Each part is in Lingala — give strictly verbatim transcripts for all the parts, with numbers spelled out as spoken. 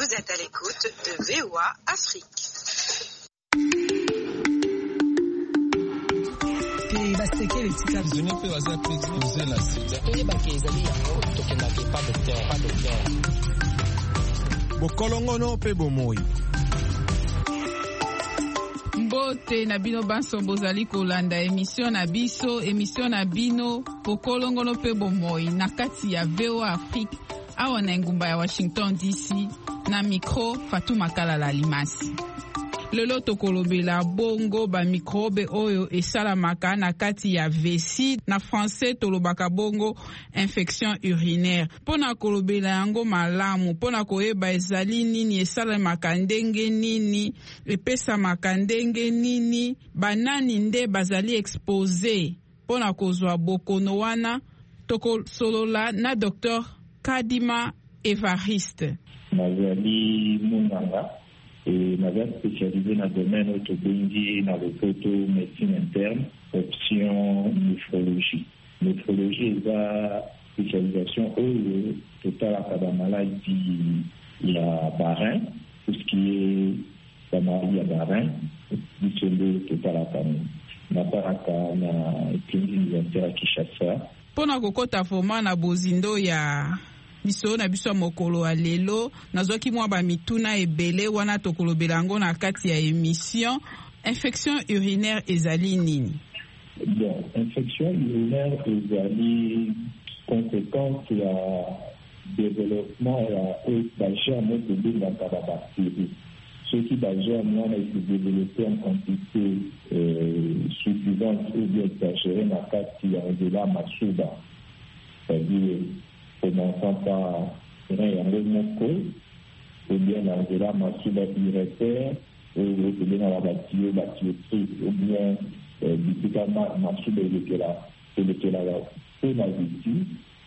êtes à l'écoute de V O A Afrique. Bokolongono pe bomoi. Mbote na bino banso bozali kolanda émission na biso émission na bino bokolongono pe bomoi na kati ya V O A Afrique awa na ngumba ya Washington D C na micro Fatuma Kalala Limasi. Lelo tokolobela bongo ba microbe oyo esalamaka na kati ya vessie na français tolobaka bongo infection urinaire. Pona kolobela yango malamu, pona koyeba ezali nini esalamaka ndenge nini, epesamaka ndenge nini, banani nde bazali expose. Pona kozwa bokono wana tokosolola na docteur Kadima Evariste. Nazali Munganga. Et m'avait spécialisé dans le domaine autobéndi, dans le photo médecine interne, option néphrologie. Néphrologie est la spécialisation où total à la maladie, il y a barin, tout ce qui est la maladie à barin, isolé total à la na baraka na clinique universitaire à Kinshasa. Pona kokota foma na bozindo ya biso na biso mokolo a lelo nazwaki mwa ba mituna ebele wana tokolobela yango na kati ya émission infection urinaire ezali nini? Bon, infection urinaire ezali conséquence ya développement ya bagerme de la bactérie. Ce qui bagerme wana se développer en quantité euh, suffisante ou bien exagérée na kati ya Angela Masuba. C'est-à-dire commençant par un moko, ou bien l'angela masuba irrétère, ou bien la bâtille, bâtille, ou bien difficilement masuba électoral, ou la victime,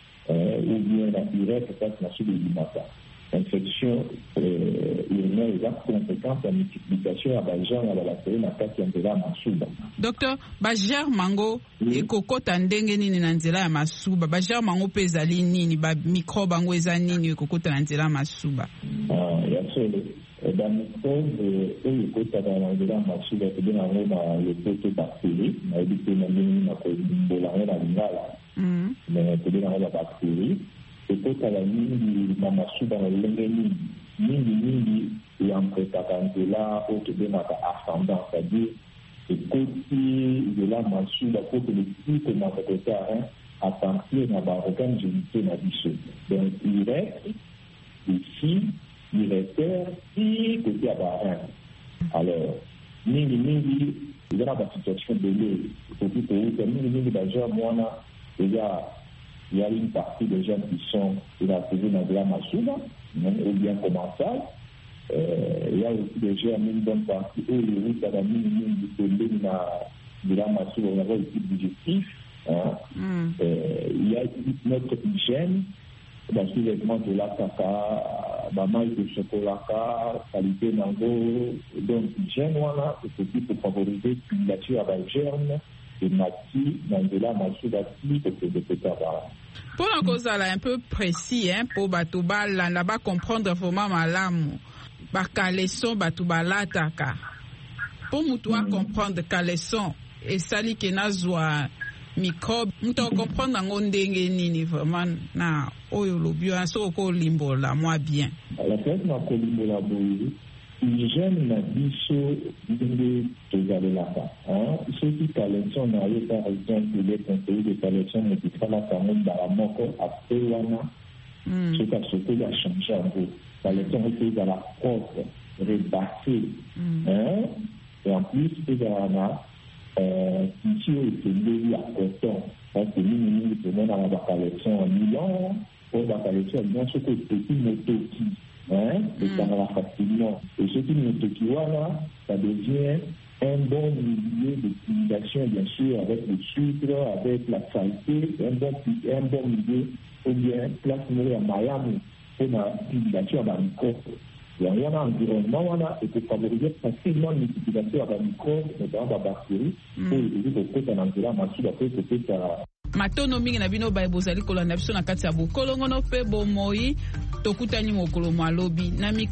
ou bien la irrétère, parce que masuba ilimata. Infection urinaire est la conséquence de la multiplication à Bajar à la bactérie na kati ya nzela masuba. Docteur, Bajar mango ekokota ndenge nini na nzela ya masuba? Bajar mango pe ezali nini? Ba microbe ango eza nini ekokota na nzela masuba? Ah, ya solo. Ba microbe oyo ekota na nzela masuba te bien ango na lopoto bactérie, na ebite na nini na kolimbola ngo na lingala. Mm. Mais te bien ango ba bactérie. Ekota la mingi na masuba na lenge mingi mingi mingi yampretaka nzela oyo tobengaka ascendant, c'est-à-dire ekoti nzela masuba po que le flux commence à côté à partir na baorgane génitaux na biso. Donc urètre ici, urétère si côté à barin. Alors mingi mingi eza na basituation bele ekoki kouta mingi mingi baja mwana eza. Il y a une partie des gens qui sont inactivés dans la masuba, ou bien commensal. Euh, il y a aussi des gens, une bonne partie, où les routes à la mine de la masuba, on a un type digestif. Hein. Mm. Euh, il y a notre hygiène, dans ce vêtement de la caca, la maille de chocolat, qualité mango, donc hygiène, voilà, c'est aussi pour favoriser une nature à la germe. Pour la cause un peu précis, hein, pour Batouba, là bas comprendre vraiment malamu, bakaleson Batouba lataka. Pour moutoua comprendre kaleson et sali kenazwa microbe, moutoua comprendre en ondenge nini vraiment na oyo lobio aso ko limbola moi bien. La fête na ko limbola boyo. Hygiène na biso ndenge tozalela hein ceux qui collection na yo par exemple les conseillers de collection médicale à mbala moko après wana ce qui a sauté la changer en gros collection est à la propre rebassée hein et en plus c'est à euh ici c'est lié à coton parce que nous nous tenons dans la collection en Milan pour la collection bien ce que petit moto qui hein, et ça va facilement. Et ce qui nous toquiwa là, ça devient un bon milieu d'utilisation, bien sûr, avec le sucre, avec la saleté, un bon, un bon milieu, ou bien place à Miami, pour l'utilisation à la microbe. Et on a un environnement, on a, et pour favoriser facilement l'utilisation à la microbe, notamment la bactérie, pour éviter de faire un environnement, ma après, peut-être ça. Matono mingi na bino ba bozali kolanda biso na kati ya bokolongono pe bomoi tokutani mokolo malobi na